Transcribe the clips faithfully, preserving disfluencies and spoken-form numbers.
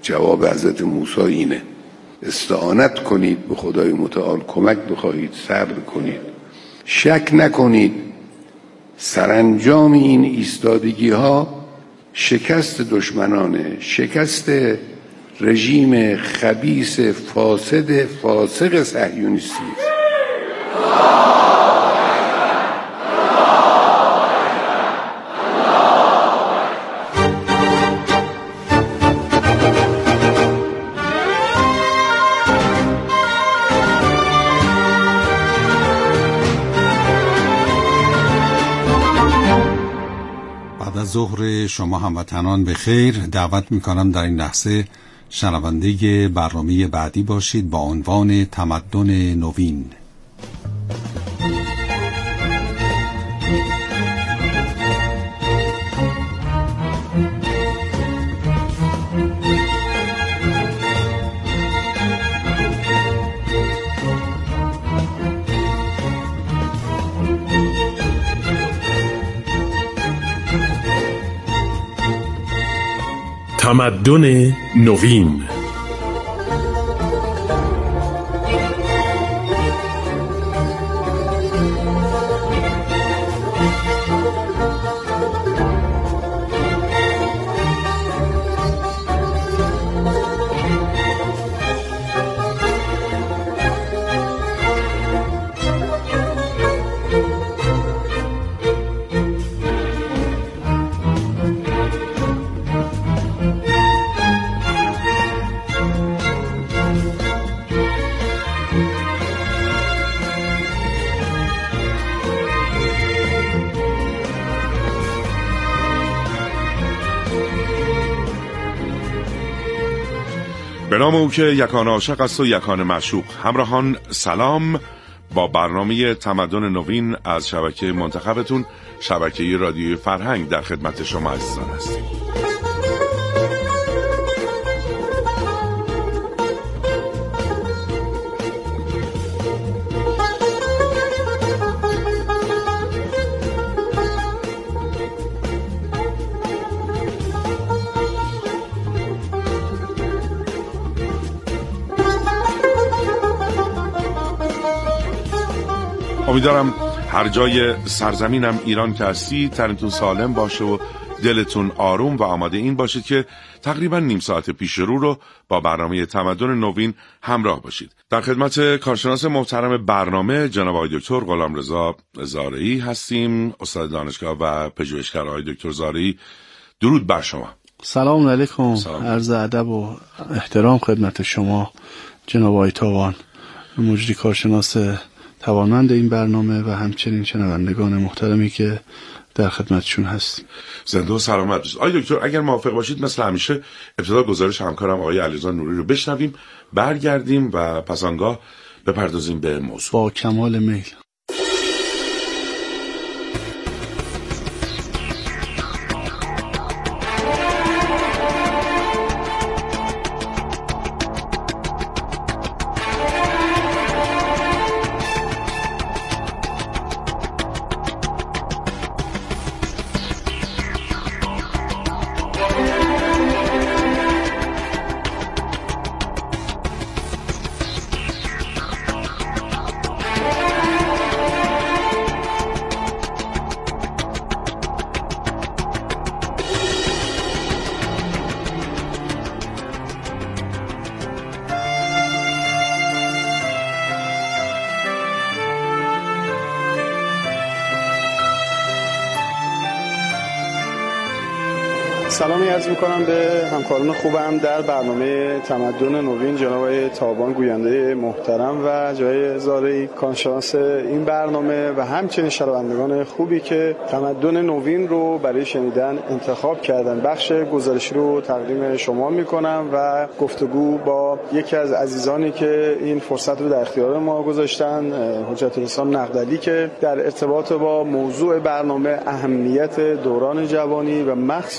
جواب حضرت موسی اینه: استعانت کنید به خدای متعال، کمک بخواهید، صبر کنید، شک نکنید. سرانجام این ایستادگی ها شکست دشمنانه، شکست رژیم خبیث فاسد فاسق صهیونیستی است. ظهر شما هموطنان به خیر. دعوت میکنم در این لحظه شنونده برنامه بعدی باشید با عنوان تمدن نوین. تمدن نوین. به نام او که یکان عاشق است و یکان معشوق. همراهان سلام، با برنامه تمدن نوین از شبکه منتخبتون، شبکه رادیوی فرهنگ، در خدمت شما عزیزان هستیم. امیدوارم هر جای سرزمینم ایران که هستی تنتون سالم باشه و دلتون آروم و آماده این باشید که تقریبا نیم ساعت پیش رو رو با برنامه تمدن نوین همراه باشید. در خدمت کارشناس محترم برنامه جناب آقای دکتر غلامرضا زارعی هستیم، استاد دانشگاه و پژوهشگر. آقای دکتر زارعی، درود بر شما. سلام علیکم، عرض ادب و احترام خدمت شما جناب آقای تاوان، مجری کارشناس توانمند این برنامه و همچنین شنوندگان محترمی که در خدمتشون هستیم. زنده و سلامت باشید. آقای دکتر اگر موافق باشید مثل همیشه ابتدا گزارش همکارم آقای علیرضا نوری رو بشنویم، برگردیم و پس آنگاه بپردازیم به موضوع. با کمال میل. سلامی عرض میکنم به همکاران خوبم در برنامه تمدن نوین، جناب آقای تابان گوینده محترم و جای زارعی کارشناس این برنامه و همچنین شنوندگان خوبی که تمدن نوین رو برای شنیدن انتخاب کردن. بخش گزارشی رو تقدیم شما میکنم و گفتگو با یکی از عزیزانی که این فرصت رو در اختیار ما گذاشتن، حجت الاسلام نقدلی، که در ارتباط با موضوع برنامه اهمیت دوران جوانی و مخصوصاً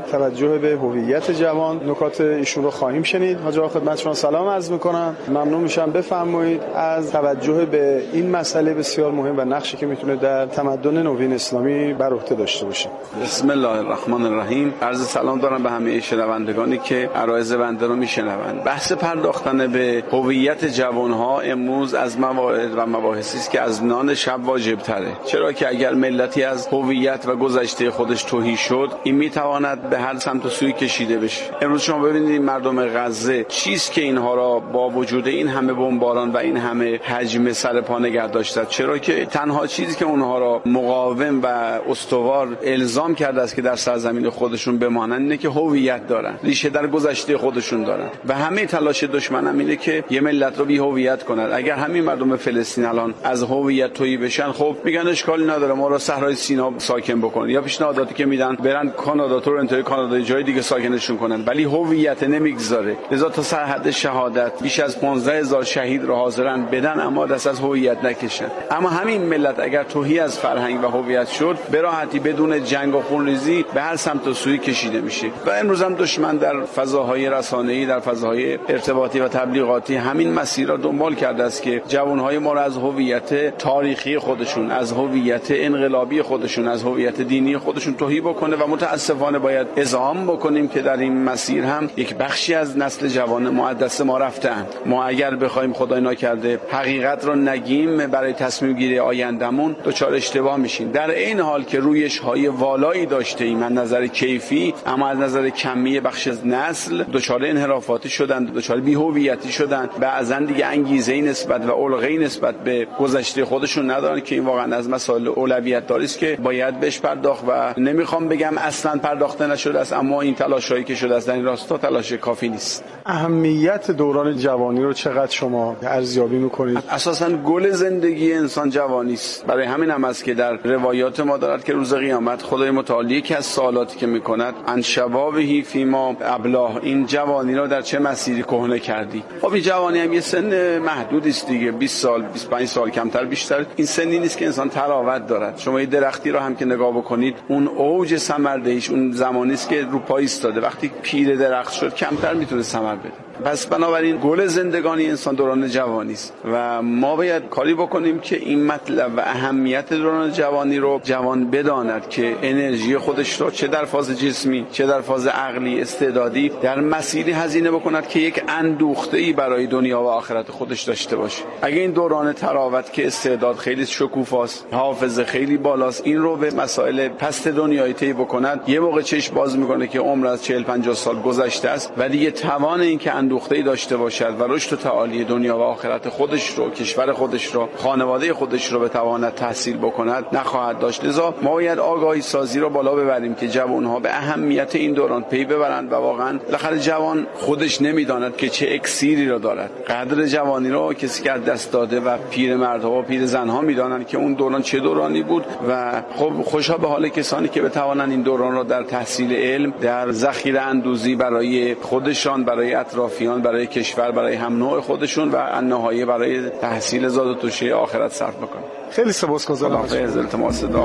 توجه به هویت جوان نکات ایشون رو خواهیم شنید. حاج آقا خدمت شما سلام عرض می‌کنم. ممنون میشم بفرمایید از توجه به این مسئله بسیار مهم و نقشی که میتونه در تمدن نوین اسلامی بر عهده داشته باشه. بسم الله الرحمن الرحیم. عرض سلام دارم به همه شنوندگانی که عرایض بنده رو میشنوند. بحث پرداختن به هویت جوانها امروز از موارد و مباحثی است که از نان شب واجب تره. چرا که اگر ملتی از هویت و گذشته خودش تهی شد، این میتواند به هر سمت و سوی کشیده بشه. امروز شما ببینید مردم غزه چیست که اینها را با وجود این همه بمباران و این همه حجم سر پا نگه داشتند؟ چرا که تنها چیزی که اونها را مقاوم و استوار الزام کرده است که در سرزمین خودشون بمانند اینه که هویت دارن، ریشه در گذشته خودشون دارن و همه تلاش دشمن هم اینه که یه ملت رو بی هویت کنند. اگر همین مردم فلسطین الان از هویت تویی بشن، خب میگن اشکالی نداره ما رو صحرای سینا ساکن بکن، یا پیشنهاداتی که میدن برن کانادا، تورنتو کانادا، جای دیگه ساکنشون کنن، ولی هویت نمیگذاره. لذا تا سرحد شهادت بیش از پانزده هزار شهید رو حاضرن بدن اما دست از هویت نکشن. اما همین ملت اگر توهی از فرهنگ و هویت شد، به راحتی بدون جنگ و خونریزی به هر سمت و سوی کشیده میشه. و امروز هم دشمن در فضاهای رسانه‌ای، در فضاهای ارتباطی و تبلیغاتی همین مسیر را دنبال کرده است که جوانهای ما را از هویت تاریخی خودشون، از هویت انقلابی خودشون، از هویت دینی خودشون توهی بکنه و متاسفانه باید اذعان بکنیم که در این مسیر هم یک بخشی از نسل جوان ما از دست ما رفتن. ما اگر بخوایم خدای ناکرده حقیقت رو نگیم برای تصمیم گیری آیندمون دچار اشتباه میشیم، در این حال که رویش های والایی داشته ایم از نظر کیفی، اما از نظر کمی بخش از نسل دچار انحرافاتی شدن، دچار بی‌هویتی شدن، بعضا دیگه انگیزه‌ای نسبت و الگویی نسبت به گذشته خودشون ندارن که این واقعا از مسائل اولویت داری است که باید بهش پرداخت و نمیخوام بگم اصلا پرداخته نشده است، اما این تلاشایی که شده است در این راستا تلاش کافی نیست. اهمیت دوران جوانی رو چقدر شما ارزیابی میکنید؟ اساساً گل زندگی انسان جوانی است. برای همین هم است که در روایات ما دارد که روز قیامت خدای متعالی که از سوالاتی که میکند ان شبابه فیما ابلاه، این جوانی رو در چه مسیری کهنه کردی؟ خب این جوانی هم یه سن محدودی است دیگه، بیست سال، بیست و پنج سال، کمتر بیشتر این سنی نیست که انسان تراوت دارد. شما یه درختی رو هم که نگاه بکنید، اون اوج ثمردهیش اون زمانی است که رو پای ایستاده، وقتی پیر درخت شد کمتر میتونه ثمر بده. پس بنابراین گل زندگانی انسان دوران جوانی است و ما باید کاری بکنیم که این مطلب و اهمیت دوران جوانی رو جوان بداند که انرژی خودش رو چه در فاز جسمی چه در فاز عقلی استعدادی در مسیری هزینه بکند که یک اندوخته‌ای برای دنیا و آخرت خودش داشته باشه. اگه این دوران تراوت که استعداد خیلی شکوفاست، حافظه خیلی بالاست، این رو به مسائل پست دنیایی طی بکند، یه موقع چشم باز میکنه که عمر از چهل پنجاه سال گذشته است و دیگه توان این که اندوخته‌ای داشته باشد و رشد و تعالی دنیا و آخرت خودش رو، کشور خودش رو، خانواده خودش رو بتواند تحصیل بکند نخواهد داشت. لذا ما باید آگاهی سازی رو بالا ببریم که جوان‌ها به اهمیت این دوران پی ببرند و واقعا بالاخره جوان خودش نمیداند که چه اکسیری رو دارد. قدر جوانی رو کسی که از دست داده و پیرمردها و پیرزن‌ها میدانند که اون دوران چه دورانی بود و خب خوشا به حال کسانی که بتوانند این دوران رو در تحصیل علم، در ذخیره اندوزی برای خودشان، برای اطرافیان، برای کشور، برای هم نوع خودشون و النهایه برای تحصیل زاد و توشه آخرت صرف بکنن. خیلی سپاسگزارم از التماس صدا.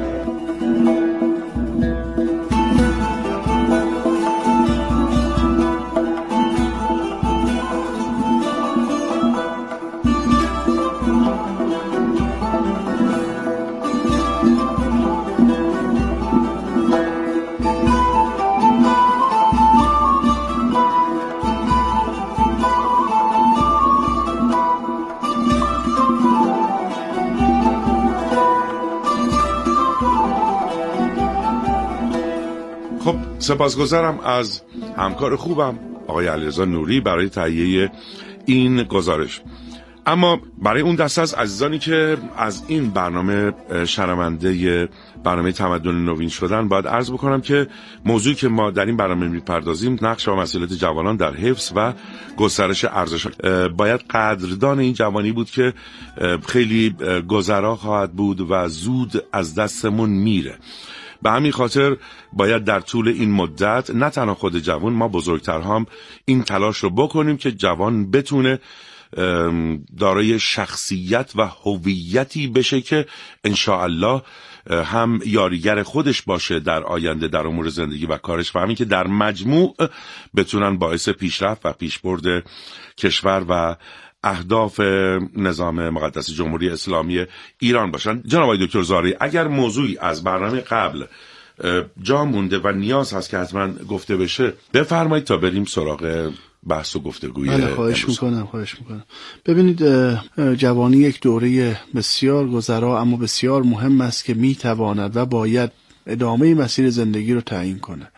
سپاسگزارم از همکار خوبم آقای علیرضا نوری برای تهیه این گزارش. اما برای اون دسته از عزیزانی که از این برنامه شنونده برنامه تمدن نوین شدن، باید عرض بکنم که موضوعی که ما در این برنامه میپردازیم نقش و مسئولیت جوانان در حفظ و گسترش ارزش. باید قدردان این جوانی بود که خیلی گذرا خواهد بود و زود از دستمون میره. به همین خاطر باید در طول این مدت نه تنها خود جوان، ما بزرگتر هم این تلاش رو بکنیم که جوان بتونه دارای شخصیت و هویتی بشه که انشاءالله هم یاریگر خودش باشه در آینده در امور زندگی و کارش و همین که در مجموع بتونن باعث پیشرفت و پیشبرد کشور و اهداف نظام مقدس جمهوری اسلامی ایران باشن. جناب آقای دکتر زارعی، اگر موضوعی از برنامه قبل جا مونده و نیاز هست که حتما گفته بشه بفرمایید تا بریم سراغ بحث و گفتگوی. بله خواهش میکنم خواهش میکنم ببینید جوانی یک دوره بسیار گذرا اما بسیار مهم است که میتواند و باید ادامه مسیر زندگی رو تعیین کنه.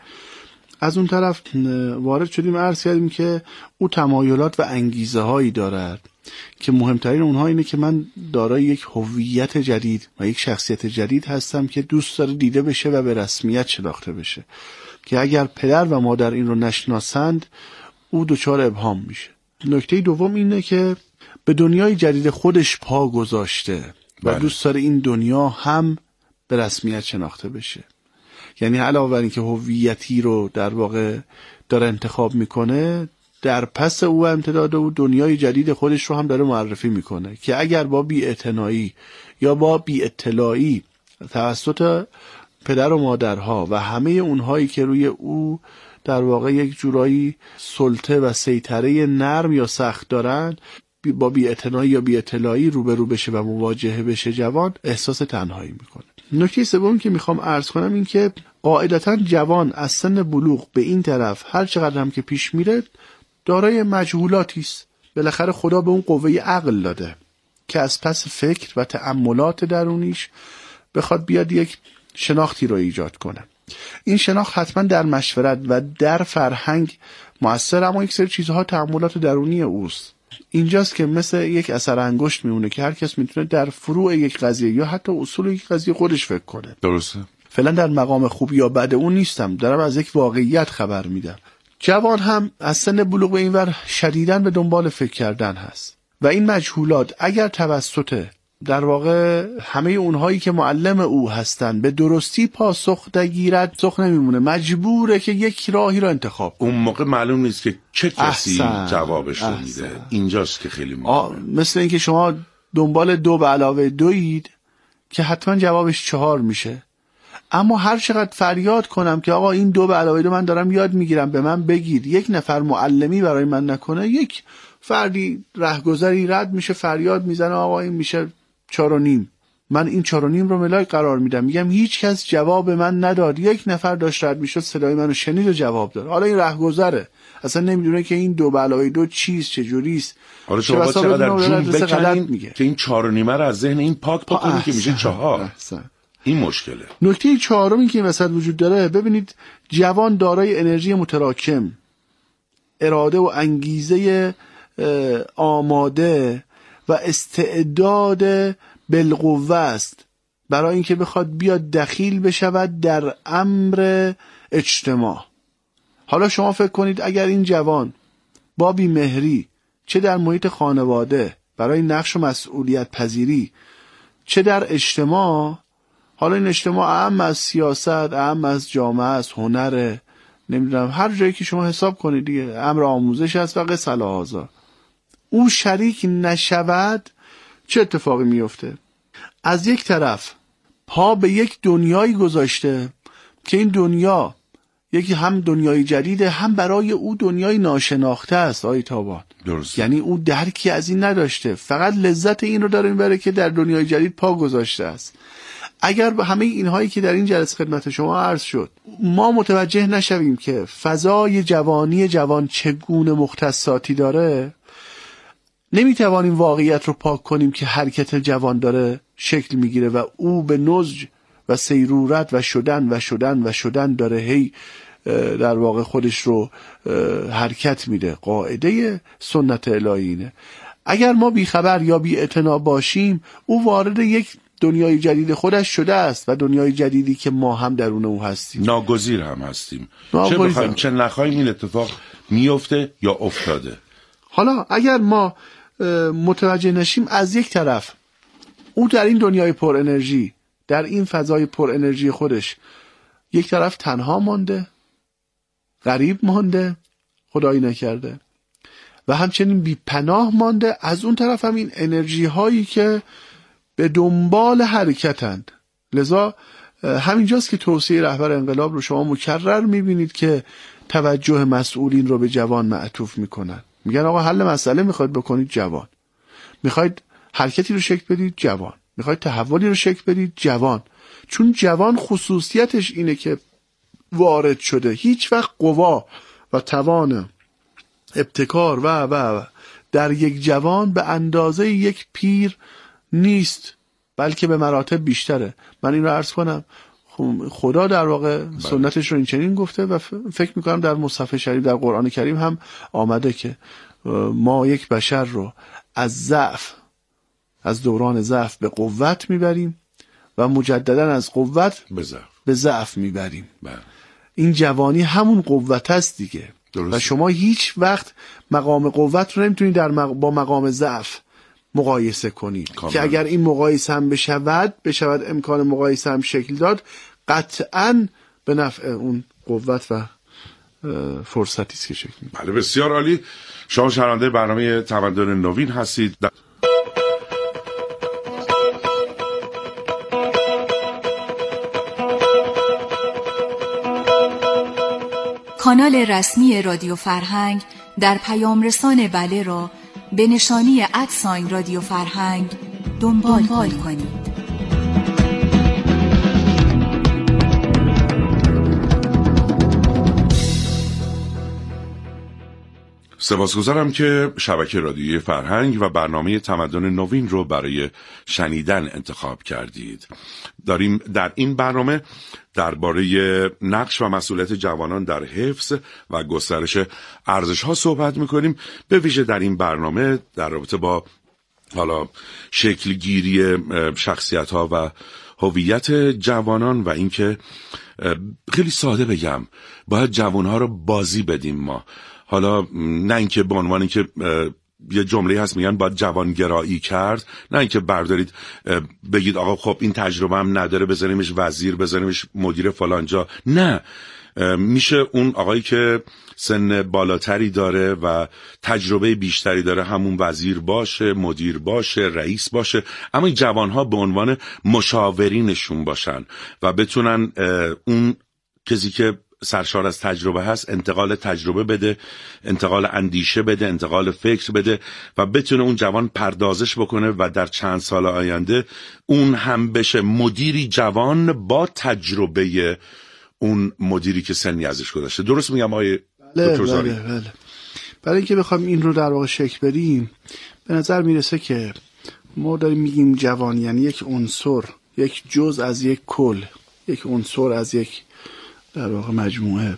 از اون طرف وارد شدیم عرض کردیم که او تمایلات و انگیزه هایی دارد که مهمترین اونها اینه که من دارای یک هویت جدید و یک شخصیت جدید هستم که دوست داره دیده بشه و به رسمیت شناخته بشه، که اگر پدر و مادر این رو نشناسند او دچار ابهام میشه. نکته دوم اینه که به دنیای جدید خودش پا گذاشته و دوست داره این دنیا هم به رسمیت شناخته بشه. یعنی علاوه بر این که هویتی رو در واقع داره انتخاب میکنه، در پس او امتداد او دنیای جدید خودش رو هم داره معرفی میکنه که اگر با بی‌اعتنایی یا با بی‌اطلاعی توسط پدر و مادرها و همه اونهایی که روی او در واقع یک جورایی سلطه و سیطره نرم یا سخت دارن، با بی‌اعتنایی یا بی‌اطلاعی روبرو بشه و مواجهه بشه، جوان احساس تنهایی میکنه. نکته سوم که میخوام عرض کنم این که قاعدتاً جوان از سن بلوغ به این طرف هر چقدر هم که پیش میره دارای مجهولاتی است. بالاخره خدا به اون قوه عقل داده که از پس فکر و تأملات درونیش بخواد بیاد یک شناختی رو ایجاد کنه. این شناخت حتما در مشورت و در فرهنگ مؤثر، اما یک سری چیزها تأملات درونی اوست. اینجاست که مثل یک اثر انگشت میمونه که هر کس میتونه در فروع یک قضیه یا حتی اصول یک قضیه خودش فکر کنه. درسته. فعلا در مقام خوب یا بد اون نیستم، دارم از یک واقعیت خبر میدم. جوان هم از سن بلوغ به اینور شدیداً به دنبال فکر کردن هست و این مجهولات اگر توسط در واقع همه اونهایی که معلم او هستن به درستی پاسخ نگیرد، پاسخ نمیمونه، مجبوره که یک راهی رو انتخاب. اون موقع معلوم نیست که چه کسی احسن. جوابش رو میده. اینجاست که خیلی مهمه. مثل اینکه شما دنبال دو به علاوه دوید که حتما جوابش چهار میشه، اما هر چقدر فریاد کنم که آقا این دو به علاوه دو من دارم یاد میگیرم به من بگید، یک نفر معلمی برای من نکنه، یک فردی رهگذری رد میشه فریاد میزنه آقا این میشه چهار و نیم، من این چهار و نیم رو ملاک قرار میدم، میگم هیچ کس جواب من نداد، یک نفر داشت رد میشد صدای منو شنید و جواب داد. حالا این رهگذره اصلا نمیدونه که این دو به علاوه دو چیست، چجوریست. حالا شما با چقدر جون بکنین که این چهار و نیمه رو از ذهن این پاک بکنید که میشه چهار. احسن. این مشکله. نکته چهارمی که وسط وجود داره، ببینید جوان دارای انرژی متراکم، اراده و انگیزه آماده و استعداد بالقوه است برای اینکه بخواد بیاد دخیل بشود در امر اجتماع. حالا شما فکر کنید اگر این جوان با بی‌مهری چه در محیط خانواده برای نقش و مسئولیت پذیری، چه در اجتماع، حالا این اجتماع اهم از سیاست، اهم از جامعه است، هنر، نمیدونم هر جایی که شما حساب کنید دیگه، امر آموزش است و قصه الهازا، او شریک نشود، چه اتفاقی میفته؟ از یک طرف پا به یک دنیایی گذاشته که این دنیا یکی هم دنیای جدیده، هم برای او دنیای ناشناخته است. آی تابان درست. یعنی او درکی از این نداشته، فقط لذت این رو داره میبره که در دنیای جدید پا گذاشته است. اگر به همه اینهایی که در این جلسه خدمت شما عرض شد ما متوجه نشویم که فضای جوانی جوان چگونه مختصاتی داره، نمیتوانیم واقعیت رو پاک کنیم که حرکت جوان داره شکل میگیره و او به نضج و سیرورت و شدن و شدن و شدن داره هی در واقع خودش رو حرکت میده. قاعده سنت الهی اینه. اگر ما بیخبر یا بی اعتنا باشیم، او وارد یک دنیای جدید خودش شده است و دنیای جدیدی که ما هم درون او هستیم، ناگزیر هم هستیم، چه بخوایم چه نخوایم این اتفاق میفته یا افتاده. حالا اگر ما متوجه نشیم، از یک طرف او در این دنیای پر انرژی، در این فضای پر انرژی خودش، یک طرف تنها مانده، غریب مانده، خدایی نکرده، و همچنین بی پناه مانده. از اون طرف هم این انرژی هایی که به دنبال حرکتند. لذا همینجاست که توصیه رهبر انقلاب رو شما مکرر میبینید که توجه مسئولین رو به جوان معطوف میکنن. میگن آقا حل مسئله میخواید بکنید جوان، میخواید حرکتی رو شکل بدید جوان، میخواید تحولی رو شکل بدید جوان. چون جوان خصوصیتش اینه که وارد شده، هیچ وقت قوا و توان ابتکار و و در یک جوان به اندازه یک پیر نیست، بلکه به مراتب بیشتره. من این رو عرض کنم، خدا در واقع سنتش رو این چنین گفته و فکر میکنم در مصحف شریف در قرآن کریم هم آمده که ما یک بشر رو از ضعف، از دوران ضعف به قوت میبریم و مجددا از قوت به ضعف میبریم. این جوانی همون قوت است دیگه. درست. و شما هیچ وقت مقام قوت رو نمیتونید در مق... با مقام ضعف مقایسه کنید کامل. که اگر این مقایسه هم بشود بشود امکان مقایسه هم شکل داد، قطعاً به نفع اون قوت و فرصتی است که شکل میده. بله بسیار عالی. شما شنونده برنامه تمدن نوین هستید. در... کانال رسمی رادیو فرهنگ در پیام رسان بله را به نشانی ادساین رادیو فرهنگ دنبال, دنبال کنید. سپاسگزارم که شبکه رادیوی فرهنگ و برنامه تمدن نوین رو برای شنیدن انتخاب کردید. داریم در این برنامه درباره نقش و مسئولیت جوانان در حفظ و گسترش ارزش‌ها صحبت می‌کنیم. به ویژه در این برنامه در رابطه با حالا شکلگیری شخصیت‌ها و هویت جوانان و اینکه خیلی ساده بگم باید جوان‌ها رو بازی بدیم ما. حالا نه اینکه به عنوان اینکه یه جمله هست میگن باید جوانگرایی کرد، نه اینکه بردارید بگید آقا خب این تجربه هم نداره بذاریمش وزیر، بذاریمش مدیر فلانجا. نه، میشه اون آقایی که سن بالاتری داره و تجربه بیشتری داره همون وزیر باشه، مدیر باشه، رئیس باشه، اما این جوانها به عنوان مشاورینشون باشن و بتونن اون کسی که سرشار از تجربه هست انتقال تجربه بده، انتقال اندیشه بده، انتقال فکر بده و بتونه اون جوان پردازش بکنه و در چند سال آینده اون هم بشه مدیری جوان با تجربه اون مدیری که سنی ازش گذشته. درست میگم آقای دکتر زاری؟ بله بله. برای اینکه بخوام این رو در واقع شکل بدیم، به نظر میرسه که ما داریم میگیم جوان یعنی یک عنصر، یک جزء از یک کل، یک عنصر از یک در واقع مجموعه.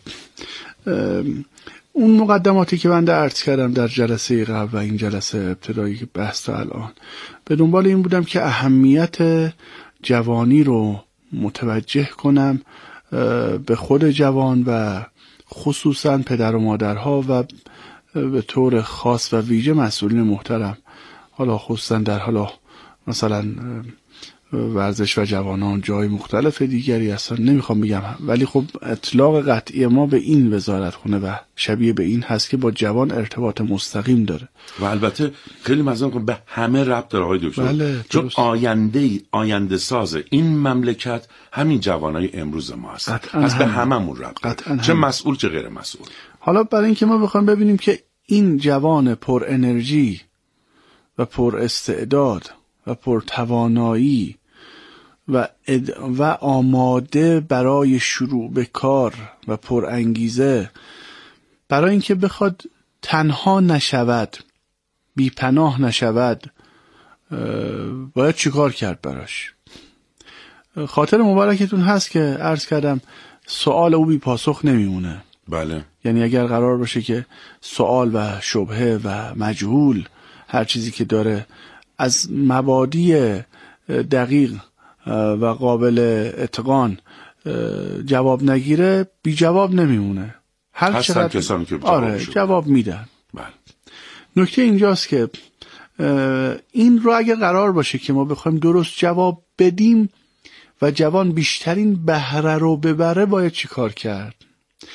اون مقدماتی که من عرض کردم در جلسه قبل و این جلسه ابتدایی که بحث تا الان، به دنبال این بودم که اهمیت جوانی رو متوجه کنم به خود جوان و خصوصا پدر و مادرها و به طور خاص و ویژه مسئولین محترم، حالا خصوصا در حالا مثلا ورزش و جوانان جای مختلف دیگری اصلا نمیخوام بگم، ولی خب اطلاق قطعی ما به این وزارتخونه و شبیه به این هست که با جوان ارتباط مستقیم داره و البته خیلی مزمون به همه ربط داره آقای دکتر. بله، چون آینده آینده ساز این مملکت همین جوانای امروز ما هست، پس به هممون ربط داره، چه مسئول چه غیر مسئول. حالا برای اینکه ما بخوایم ببینیم که این جوان پر انرژی و پر استعداد و پر توانایی و اد... و آماده برای شروع به کار و پر انگیزه، برای اینکه بخواد تنها نشود، بی پناه نشود، باید چیکار کرد براش؟ خاطر مبارکتون هست که عرض کردم سوال او بی پاسخ نمیمونه. بله. یعنی اگر قرار باشه که سوال و شبهه و مجهول هر چیزی که داره از مبادی دقیق و قابل اتقان جواب نگیره، بی جواب نمیمونه. هر چقدر کسانی که آره جواب میدن. بله. نکته اینجاست که این رو اگر قرار باشه که ما بخوایم درست جواب بدیم و جوان بیشترین بهره رو ببره، باید چی کار کرد؟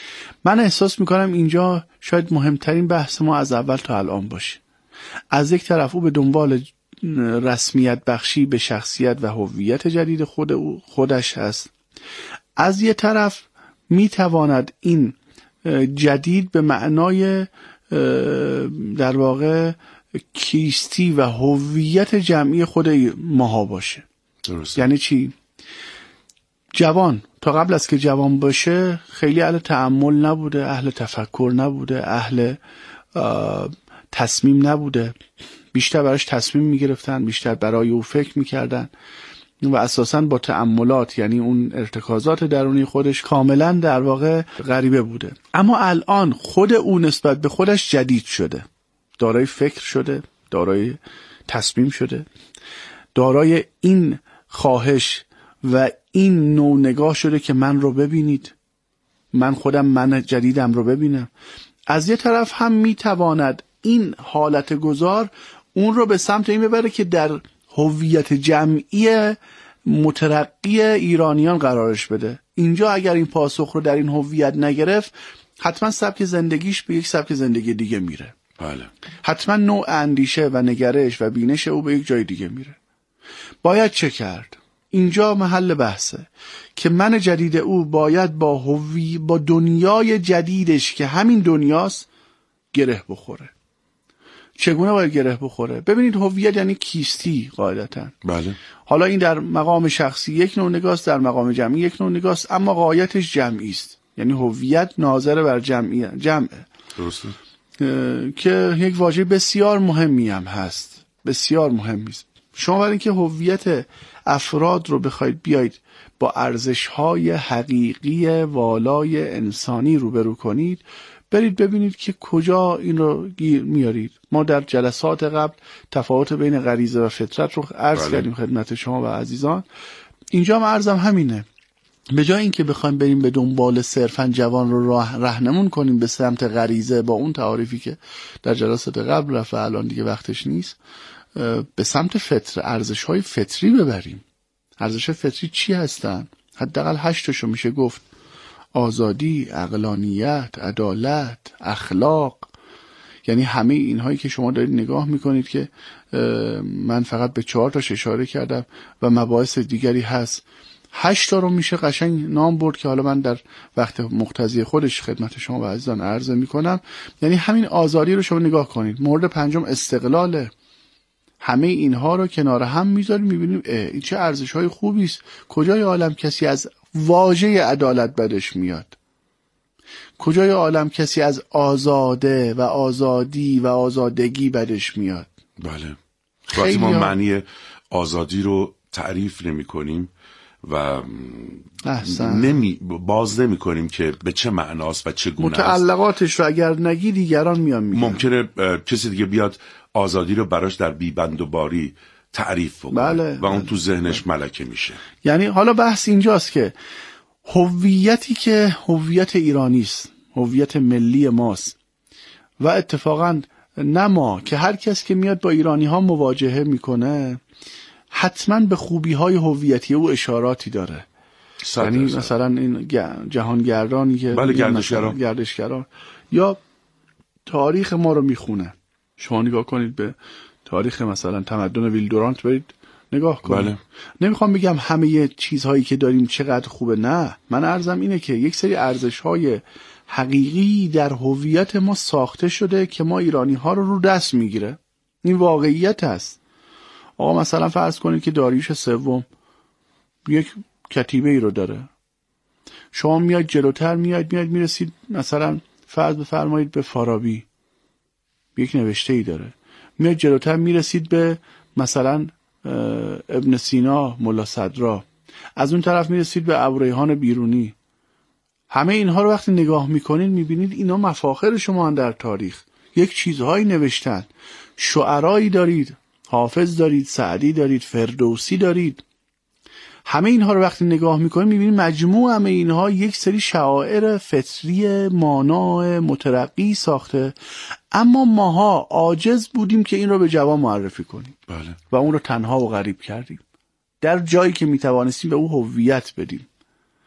من احساس میکنم اینجا شاید مهمترین بحث ما از اول تا الان باشه. از یک طرف او به دنبال رسمیت بخشی به شخصیت و هویت جدید خود او خودش هست، از یک طرف میتواند این جدید به معنای در واقع کیستی و هویت جمعی خود ماها باشه. درسته. یعنی چی؟ جوان تا قبل از که جوان باشه خیلی اهل تأمل نبوده، اهل تفکر نبوده، اهل تصمیم نبوده، بیشتر براش تصمیم میگرفتن، بیشتر برای او فکر میکردن و اساساً با تأملات، یعنی اون ارتکازات درونی خودش کاملا در واقع غریبه بوده. اما الان خود او نسبت به خودش جدید شده، دارای فکر شده، دارای تصمیم شده، دارای این خواهش و این نوع نگاه شده که من رو ببینید، من خودم من جدیدم رو ببینم. از یه طرف هم میتواند این حالت گذار اون رو به سمت این ببره که در هویت جمعی مترقی ایرانیان قرارش بده. اینجا اگر این پاسخ رو در این هویت نگرفت، حتما سبک زندگیش به یک سبک زندگی دیگه میره. بله. حتما نوع اندیشه و نگرش و بینش او به یک جای دیگه میره. باید چه کرد؟ اینجا محل بحثه که من جدید او باید با هوی با دنیای جدیدش که همین دنیاست گره بخوره. چگونه باید گره بخوره؟ ببینید هویت یعنی کیستی قاعدتاً. بله. حالا این در مقام شخصی یک نوع نگاست، در مقام جمعی یک نوع نگاست، اما غایتش جمعی است. یعنی هویت ناظر بر جمعی جمعه. درسته. که یک واژه بسیار مهمی هم هست، بسیار مهمی است. شما برای اینکه هویت افراد رو بخواید بیاید با ارزش‌های حقیقی والای انسانی روبرو کنید، برید ببینید که کجا این رو گیر میارید. ما در جلسات قبل تفاوت بین غریزه و فطرت رو عرض بله. کردیم خدمت شما و عزیزان. اینجا هم عرضم همینه. به جای اینکه بخوایم بریم به دنبال صرفا جوان رو راه راهنمون کنیم به سمت غریزه با اون تعاریفی که در جلسات قبل رفت و الان دیگه وقتش نیست، به سمت فطر ارزش‌های فطری ببریم. ارزش فطری چی هستن؟ حداقل هشت تاشو میشه گفت: آزادی، عقلانیت، عدالت، اخلاق. یعنی همه اینهایی که شما دارید نگاه میکنید که من فقط به چهار تاش اشاره کردم و مباحث دیگری هست. هشت تا رو میشه قشنگ نام برد که حالا من در وقت مقتضی خودش خدمت شما و عزیزان عرض میکنم. یعنی همین آزادی رو شما نگاه کنید. مورد پنجم استقلاله. همه اینها رو کنار هم میذاریم میبینیم این چه ارزش‌های خوبی است. کجای عالم کسی از واژه عدالت بدش میاد؟ کجای عالم کسی از آزاده و آزادی و آزادگی بدش میاد؟ بله. وقتی ما معنی آزادی رو تعریف نمی کنیم و نمی باز نمی کنیم که به چه معناست و چگونه است، متعلقاتش رو اگر نگی دیگران میان میگن. ممکنه کسی دیگه بیاد آزادی رو براش در بیبند و باری تعریف کنه. بله. و اون تو ذهنش ملکه میشه. یعنی حالا بحث اینجاست که هویتی که هویت ایرانی است، هویت ملی ماست و اتفاقا نه ما که هر کس که میاد با ایرانی ها مواجهه میکنه حتما به خوبی های هویتی او اشاراتی داره. یعنی مثلا این جهانگردانی که بله گردشگران گردشگران یا تاریخ ما رو میخونه. شما نگاه کنید به تاریخ مثلا تمدن ویل دورانت، برید نگاه کنید. بله. نمیخوام بگم همه چیزهایی که داریم چقدر خوبه، نه، من عرضم اینه که یک سری ارزش‌های حقیقی در هویت ما ساخته شده که ما ایرانی ها رو رو دست میگیره. این واقعیت هست. آقا مثلا فرض کنید که داریوش سوم یک کتیبه ای رو داره، شما میاد جلوتر میاد میاد میرسید مثلا فرض بفرمایید به فارابی، یک نوشته ای داره، میاد جلوتر میرسید به مثلا ابن سینا، ملا صدرا، از اون طرف میرسید به ابوریحان بیرونی. همه اینها رو وقتی نگاه میکنید میبینید اینا مفاخر شما در تاریخ، یک چیزهایی نوشتن. شعرایی دارید، حافظ دارید، سعدی دارید، فردوسی دارید. همه اینها رو وقتی نگاه میکنید میبینید مجموع همه اینها یک سری شعائر فطری مانا مترقی ساخته، اما ماها عاجز بودیم که این رو به جوان معرفی کنیم. بله. و اون رو تنها و غریب کردیم در جایی که میتوانستیم به او هویت بدیم.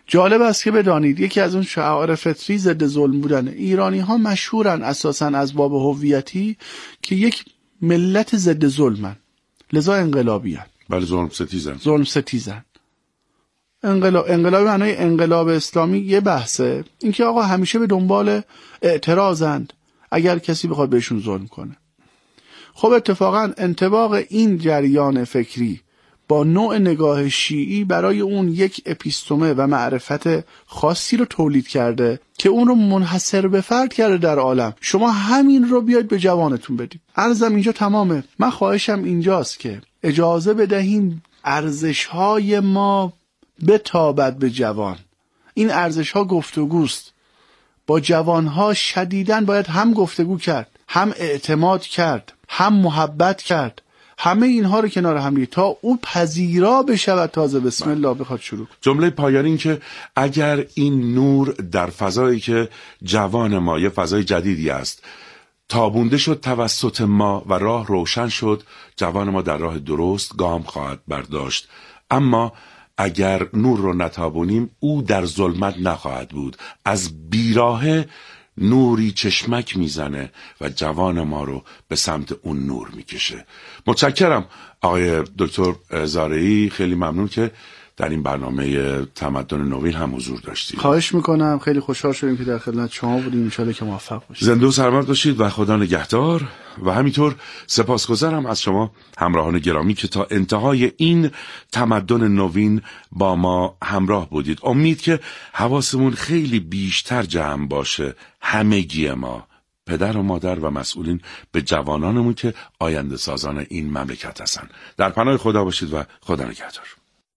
جالب است که بدانید یکی از اون شعائر فطری ضد ظلم بودن ایرانی ها مشهورن اساساً از باب هویتی که یک ملت ضد ظلمن، لذا انقلابی هن. بله ظلم ستیزن ظلم ستیزن انقلاب انقلاب معنای انقلاب اسلامی یه بحثه، اینکه آقا همیشه به دنبال اعتراضند اگر کسی بخواد بهشون ظلم کنه. خب اتفاقا انطباق این جریان فکری با نوع نگاه شیعی برای اون یک اپیستومه و معرفت خاصی رو تولید کرده که اون رو منحصر به فرد کرده در عالم. شما همین رو بیاید به جوانتون بدید. عرضم اینجا تمامه. من خواهشم اینجاست که اجازه بدهیم ارزش‌های ما بتابد به جوان. این ارزش‌ها گفتگوست. با جوانها شدیداً باید هم گفتگو کرد، هم اعتماد کرد، هم محبت کرد. همه اینها رو کنار هم دید تا او پذیرا بشه و تازه بسم الله بخواد شروع. جمله پایانی این که اگر این نور در فضایی که جوان ما یه فضای جدیدی است تابونده شد توسط ما و راه روشن شد، جوان ما در راه درست گام خواهد برداشت. اما اگر نور رو نتابونیم او در ظلمت نخواهد بود. از بیراهه نوری چشمک میزنه و جوان ما رو به سمت اون نور میکشه. متشکرم آقای دکتر زارعی، خیلی ممنون که در این برنامه تمدن نوین هم حضور داشتید. خواهش میکنم، خیلی خوشحال شدیم که در خدمت شما بودیم. ان شاءالله که موفق باشید. زنده و سلامت باشید و خدا نگهدار. و همینطور سپاسگزارم از شما همراهان گرامی که تا انتهای این تمدن نوین با ما همراه بودید. امید که حواسمون خیلی بیشتر جمع باشه، همگی ما، پدر و مادر و مسئولین، به جوانانمون که آینده سازان این مملکت هستن. در پناه خدا باشید و خدا نگهدار.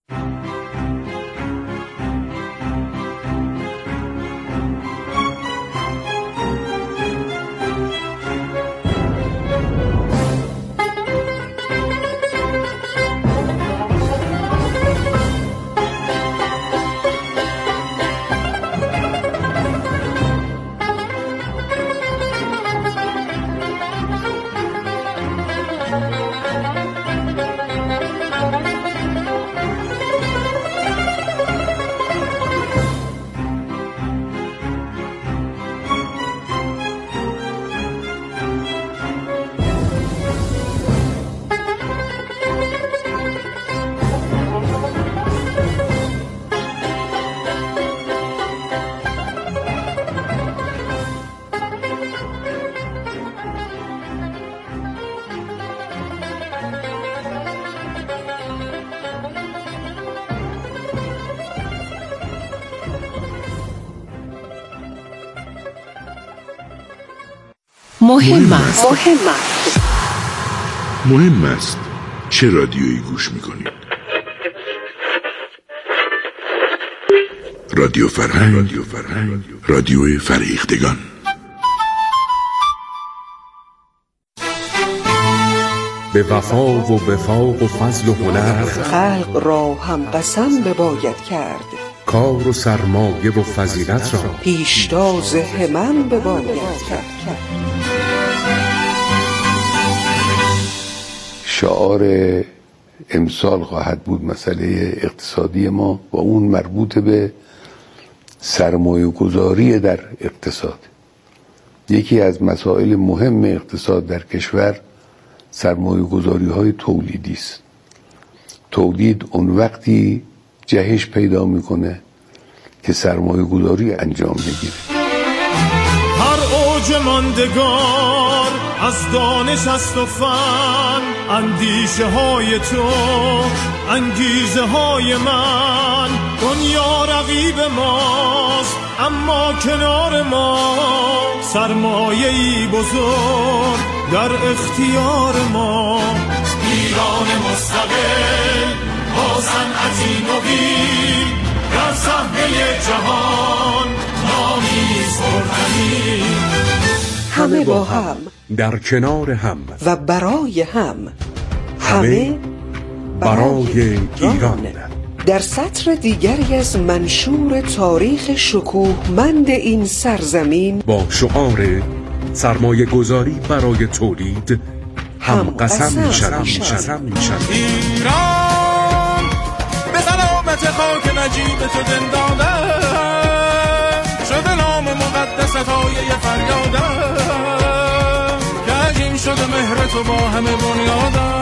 مهم است. مهم است. مهم است چه رادیویی گوش میکنید؟ رادیو فرهنگ، رادیو فرهنگ، رادیوی فرهیختگان. به وفا و وفاق و فضل و هنر خلق را هم قسم بباید کرد، کار و سرمایه و فضیلت را پیشتاز همم بباید کرد. شعار امسال خواهد بود مسئله اقتصادی ما و اون مربوط به سرمایه گذاری در اقتصاد. یکی از مسائل مهم اقتصاد در کشور سرمایه گذاری های تولیدی است. تولید اون وقتی جهش پیدا میکنه که سرمایه گذاری انجام بگیره. هر اوج ماندگار از دانش است و فن، اندیشه های تو انگیزه های من. دنیا رقیب ماست اما کنار ما، سرمایه‌ای بزرگ در اختیار ما. ایران مستقل با صنعتی نوین، در صحنه جهان نامی سرخمی. همه با هم، در کنار هم و برای هم، همه برای ایران. در سطر دیگری از منشور تاریخ شکوهمند این سرزمین با شعار سرمایه گذاری برای تولید هم قسم میشن میشن. ایران به سلامت خاک نجیب تو زندانه. ستایه فریادم که عجین شده مهر تو با همه بنیادم.